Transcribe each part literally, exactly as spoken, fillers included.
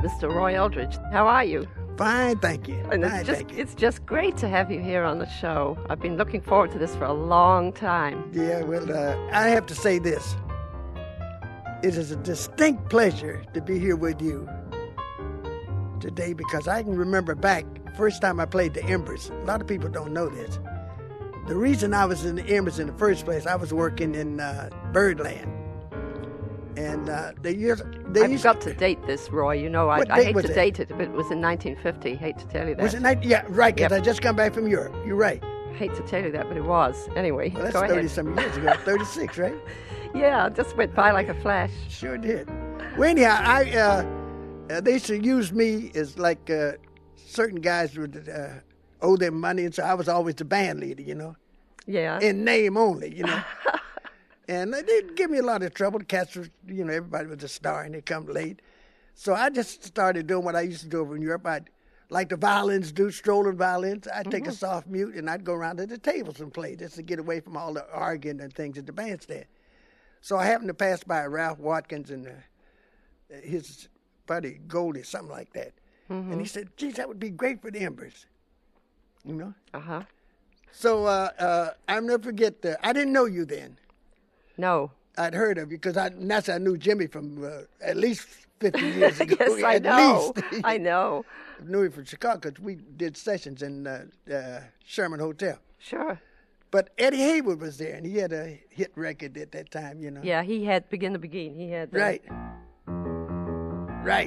Mister Roy Eldridge. How are you? Fine, thank you. And Fine, it's just thank you. it's just great to have you here on the show. I've been looking forward to this for a long time. Yeah, well, uh, I have to say this. It is a distinct pleasure to be here with you today because I can remember back, first time I played the Embers. A lot of people don't know this. The reason I was in the Embers in the first place, I was working in uh, Birdland. And uh, they used, they I've used got to date this, Roy. You know, I, What I date hate was to it? date it, but it was in nineteen fifty. Hate to tell you that. Was it night? Yeah, right, because Yep. I just come back from Europe. You're right. Hate to tell you that, but it was. Anyway, Well, that's go ahead. thirty-some years ago. thirty-six, right? Yeah, it just went by like a flash. Sure did. Well, anyhow, I uh, uh, they used to use me as like uh, certain guys would uh, owe them money, and so I was always the band leader, you know, Yeah. in name only, you know. And they didn't give me a lot of trouble. The cats were, you know, everybody was a star, and they come late. So I just started doing what I used to do over in Europe. I'd like the violins do, strolling violins. I'd take a soft mute, and I'd go around to the tables and play just to get away from all the arguing and things at the bandstand. So I happened to pass by Ralph Watkins and uh, his buddy Goldie, something like that. And he said, geez, that would be great for the Embers, you know. Uh-huh. So uh, uh, I'll never forget, uh, I didn't know you then. No. I'd heard of you because I, that's I knew Jimmy from uh, at least fifty years ago. Yes, I at know. least. I know. knew him from Chicago because we did sessions in uh, uh, Sherman Hotel. Sure. But Eddie Hayward was there, and he had a hit record at that time, you know. Yeah, he had Begin to Begin. He had uh, Right. Right.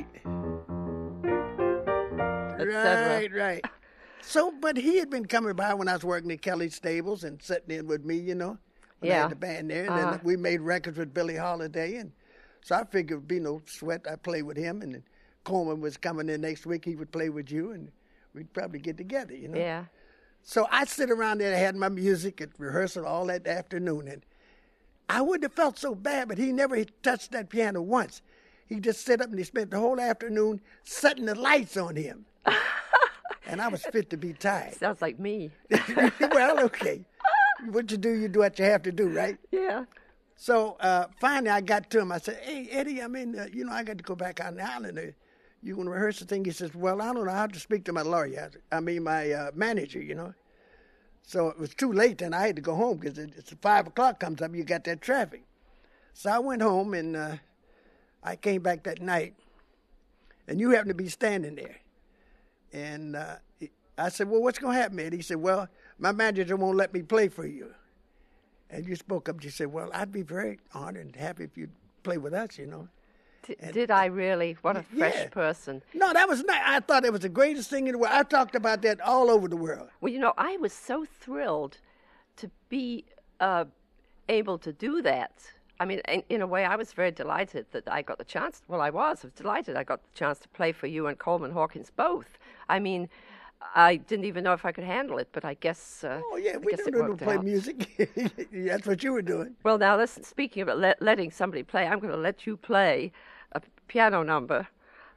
Et cetera. Right, right. So, but he had been coming by when I was working at Kelly's Stables and sitting in with me, you know. When I Yeah. had the band there, and Uh-huh. then we made records with Billie Holiday, and so I figured it'd be no sweat. I'd play with him, and then Coleman was coming in next week. He would play with you, and we'd probably get together, you know. Yeah. So I'd sit around there, I had my music at rehearsal all that afternoon, and I wouldn't have felt so bad, but he never had touched that piano once. He just sat up and he spent the whole afternoon setting the lights on him. And I was fit to be tied. Sounds like me. Well, okay. What you do, you do what you have to do, right? Yeah. So uh, finally I got to him. I said, hey, Eddie, I mean, uh, you know, I got to go back on the island. Uh, you want to rehearse the thing? He says, well, I don't know. I have to speak to my lawyer. I mean, my uh, manager, you know. So it was too late then. I had to go home because it, it's five o'clock comes up, you got that traffic. So I went home, and uh, I came back that night, and you happened to be standing there. And uh, I said, well, what's going to happen, Ed? He said, well, my manager won't let me play for you. And you spoke up. You said, well, I'd be very honored and happy if you'd play with us, you know. D- did I really? What a fresh Yeah. person. No, that was not. I thought it was the greatest thing in the world. I talked about that all over the world. Well, you know, I was so thrilled to be uh, able to do that. I mean, in, in a way, I was very delighted that I got the chance. Well, I was. I was delighted I got the chance to play for you and Coleman Hawkins both. I mean, I didn't even know if I could handle it, but I guess. Uh, Oh, yeah, I we guess don't it know to worked play out. music. That's what you were doing. Well, now listen. Speaking of let, letting somebody play, I'm going to let you play a piano number,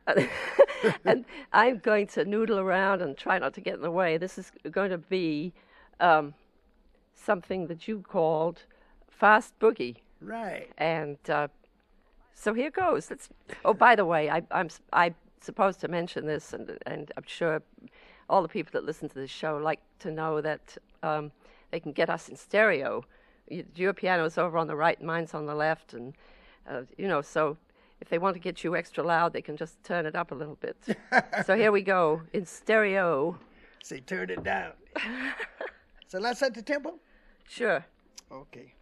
and I'm going to noodle around and try not to get in the way. This is going to be um, something that you called fast boogie, Right. and uh, so here goes. Let's. Oh, by the way, I, I'm s- I'm supposed to mention this, and and I'm sure all the people that listen to this show like to know that um, they can get us in stereo. Y- Your piano's over on the right, and mine's on the left, and uh, you know, so if they want to get you extra loud, they can just turn it up a little bit. So here we go in stereo. Say, turn it down. So let's set the tempo? Sure. Okay.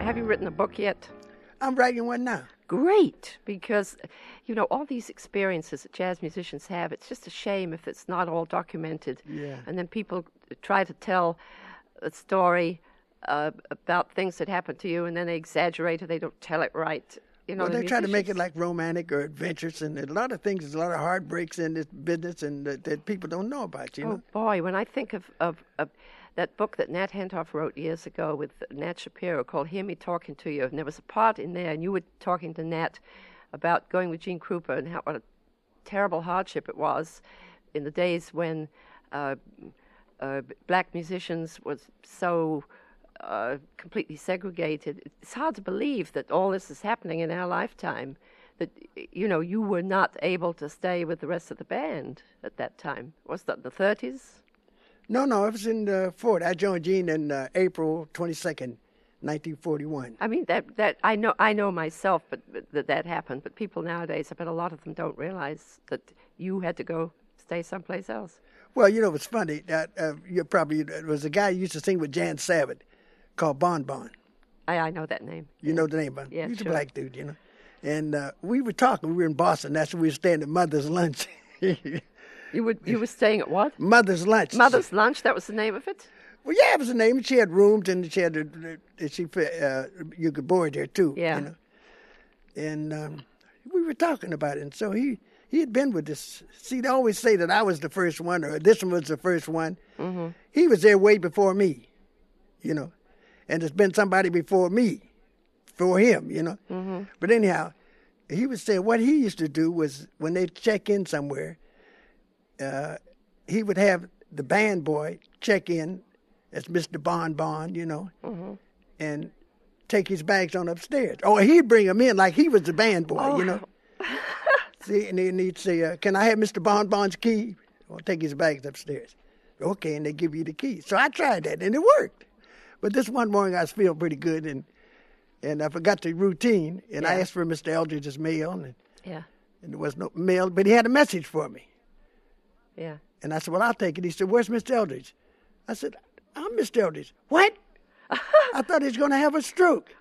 have you written a book yet? I'm writing one now. Great, because, you know, all these experiences that jazz musicians have, it's just a shame if it's not all documented. Yeah. And then people try to tell a story uh, about things that happened to you, and then they exaggerate or they don't tell it right. You know, Well, the they try to make it musicians- like romantic or adventurous, and a lot of things, there's a lot of heartbreaks in this business and that, that people don't know about, you know? Oh, boy, when I think of, of, of that book that Nat Hentoff wrote years ago with Nat Shapiro called Hear Me Talking to You, and there was a part in there, and you were talking to Nat about going with Gene Krupa and how what a terrible hardship it was in the days when uh, uh, black musicians was so uh, completely segregated. It's hard to believe that all this is happening in our lifetime, that, you know, you were not able to stay with the rest of the band at that time. Was that in the thirties? No, no, it was in the forties. I joined Gene in uh, April twenty-second, nineteen forty-one. I mean, that, that I know I know myself but, but that that happened, but people nowadays, I bet a lot of them don't realize that you had to go stay someplace else. Well, you know, it's funny. Uh, uh, you probably, it was a guy who used to sing with Jan Savage called Bon Bon. I, I know that name. You know the name, Bon? Yeah, He's sure. a black dude, you know. And uh, we were talking. We were in Boston. That's when we were staying at Mother's Lunch. You would you were staying at what? Mother's Lunch. Mother's Lunch, that was the name of it? Well, yeah, it was the name. She had rooms, and she had a, she uh, you could board there too. Yeah. You know? And um, we were talking about it, and so he he had been with this. See, they always say that I was the first one, or this one was the first one. Mm-hmm. He was there way before me, you know, and there's been somebody before me, for him, you know. Mm-hmm. But anyhow, he would say what he used to do was when they check in somewhere, uh, he would have the band boy check in as Mister Bon Bon, you know, Mm-hmm. and take his bags on upstairs. Or he'd bring them in like he was the band boy, Oh. you know. See, and then he'd say, uh, can I have Mister Bon Bon's key? Or take his bags upstairs. Okay, and they give you the key. So I tried that, and it worked. But this one morning I was feeling pretty good, and and I forgot the routine, and I Yeah. asked for Mister Eldridge's mail, and, Yeah, and there was no mail, but he had a message for me. yeah. And I said, well, I'll take it. He said, where's Mister Eldridge? I said, I'm Mister Eldridge. What? I thought he was going to have a stroke.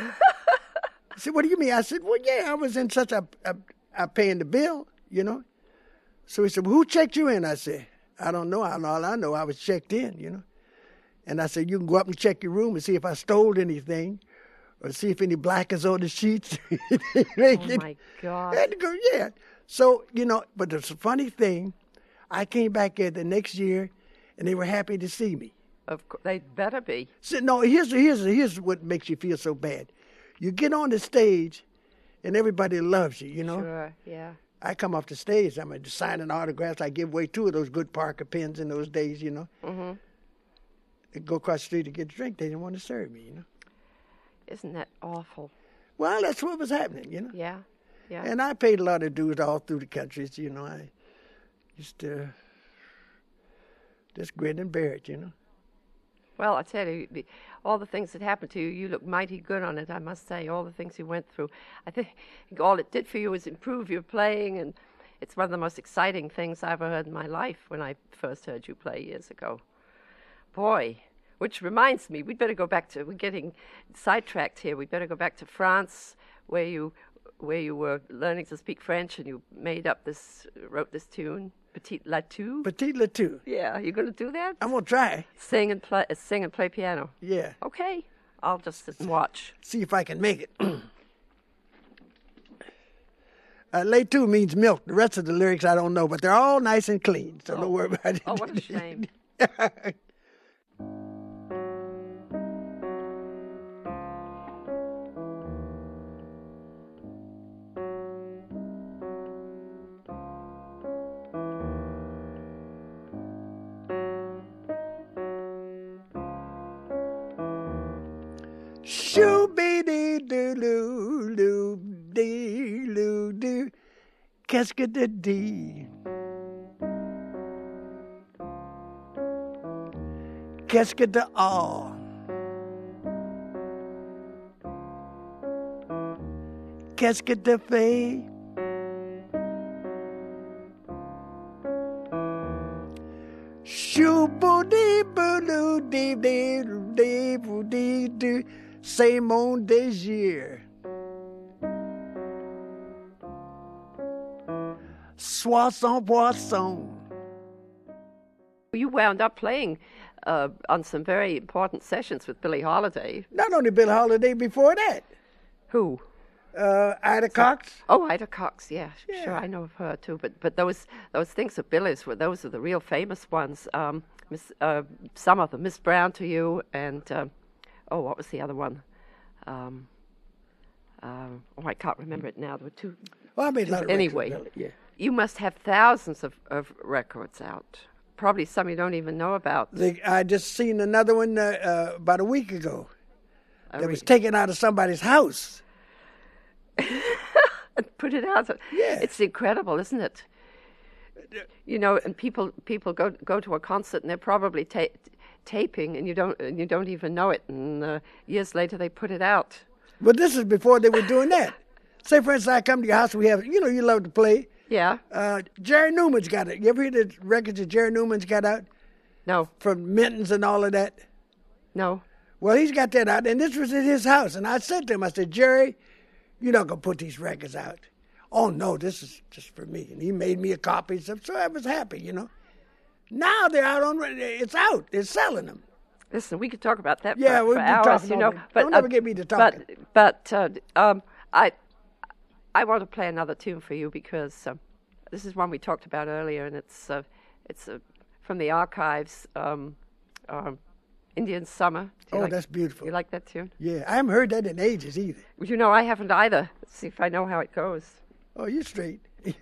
He said, what do you mean? I said, well, yeah, I was in such a, a, a paying the bill, you know. So he said, well, who checked you in? I said, I don't know. All I know, I was checked in, you know. And I said, you can go up and check your room and see if I stole anything or see if any black is on the sheets. Oh, my God. I had to go, yeah. So, you know, but the funny thing, I came back there the next year, and they were happy to see me. Of course, they better be. So, no, here's, here's, here's what makes you feel so bad. You get on the stage, and everybody loves you, you know. Sure, yeah. I come off the stage, I'm signing autographs. I give away two of those good Parker pens in those days, you know. Mm-hmm. They go across the street to get a drink. They didn't want to serve me, you know. Isn't that awful? Well, that's what was happening, you know. Yeah, yeah. And I paid a lot of dues all through the countries, you know. I used to just grin and bear it, you know. Well, I tell you, the- all the things that happened to you, you look mighty good on it, I must say. All the things you went through. I think all it did for you was improve your playing, and it's one of the most exciting things I ever heard in my life when I first heard you play years ago. Boy, which reminds me, we'd better go back to, we're getting sidetracked here. We'd better go back to France, where you where you were learning to speak French, and you made up this, wrote this tune, Petite Latou. Petit Latou. Yeah, you going to do that? I'm going to try. Sing and play, uh, sing and play piano. Yeah. Okay, I'll just sit and watch. See if I can make it. uh, Latou means milk. The rest of the lyrics I don't know, but they're all nice and clean, so Oh. don't worry about it. Oh, what a shame. Shoo-be-dee-doo-doo-doo-dee-doo. Qu'est-ce que de dit? Qu'est-ce que de all? Qu'est-ce que de fait? Shoo-boo-dee-boo-doo-dee-dee-doo-dee-boo-dee-doo. same old désir. Soissons poisson. You wound up playing uh, on some very important sessions with Billie Holiday. Not only Billie Holiday, before that. Who? Uh, Ida Cox. Oh, Ida Cox, yeah, Yeah. sure, I know of her too. But but those those things of Billie's were those are the real famous ones. Um, Miss, uh, some of them, Miss Brown to You, and um, oh, what was the other one? Um, uh, oh, I can't remember it now. There were two. Well, I made a lot of Anyway. records, Billie, yeah. You must have thousands of, of records out. Probably some you don't even know about. The, I just seen another one uh, uh, about a week ago I that re- was taken out of somebody's house. and put it out. Yeah. It's incredible, isn't it? You know, and people people go go to a concert and they're probably ta- taping, and you don't and you don't even know it. And uh, years later, they put it out. But this is before they were doing that. Say, for instance, I come to your house, we have, you know, you love to play. Yeah. Uh, Jerry Newman's got it. You ever hear the records that Jerry Newman's got out No. from Minton's and all of that? No. Well, he's got that out, and this was at his house. And I said to him, I said, Jerry, you're not going to put these records out. Oh, no, this is just for me. And he made me a copy, so I was happy, you know. Now they're out on, it's out. They're selling them. Listen, we could talk about that Yeah, for, we'll for be hours, talking you all know. day. But Don't uh, ever get me to talking. But, but uh, um, I, I want to play another tune for you because um, this is one we talked about earlier, and it's uh, it's uh, from the archives. Um, um, Indian Summer. Do you Oh, like, that's beautiful. You like that tune? Yeah, I haven't heard that in ages either. Well, you know, I haven't either. Let's see if I know how it goes. Oh, you're straight.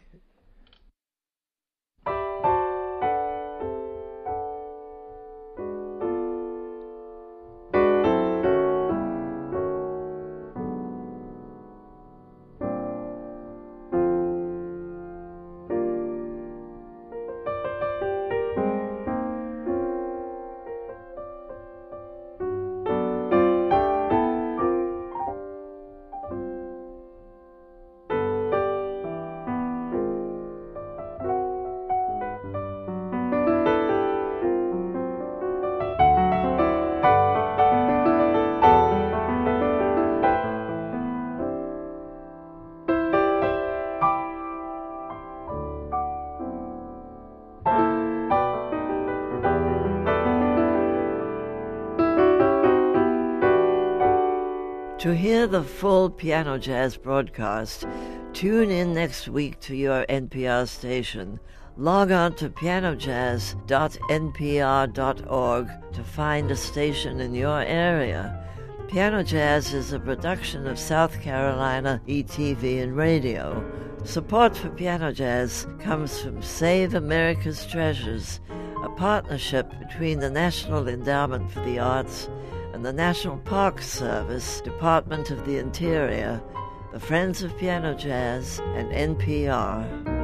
To hear the full Piano Jazz broadcast, tune in next week to your N P R station. Log on to piano jazz dot n p r dot org to find a station in your area. Piano Jazz is a production of South Carolina E T V and Radio. Support for Piano Jazz comes from Save America's Treasures, a partnership between the National Endowment for the Arts and the National Park Service, Department of the Interior, the Friends of Piano Jazz, and N P R.